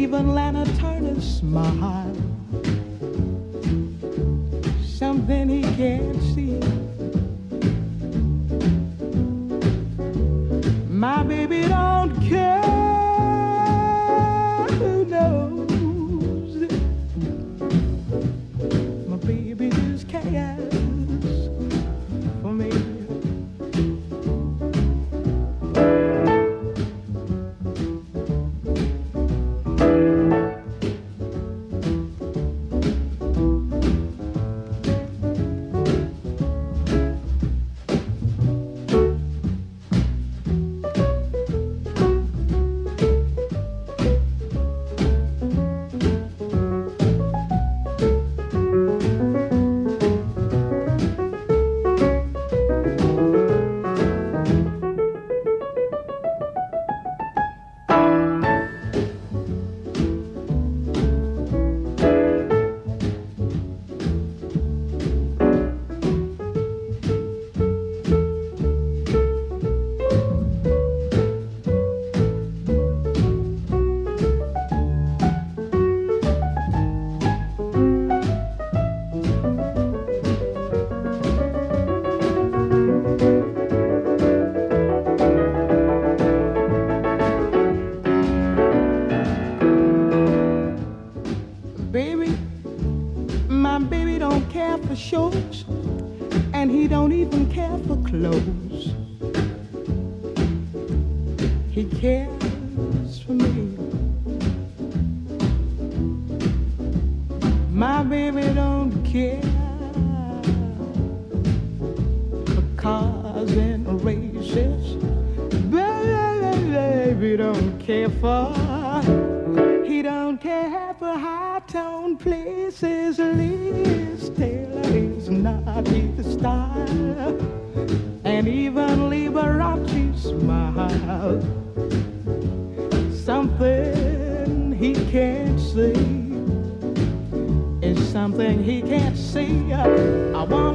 even Lana Turner smile. Something he can't see. My baby don't care who knows. My baby just cares for me. Baby, my baby don't care for shorts, and he don't even care for clothes. He cares for me. My baby don't care for cars and races. Baby don't care for. He don't care for high-tone places. Liz Taylor is not his style, and even Liberace smile. Something he can't see is something he can't see. I want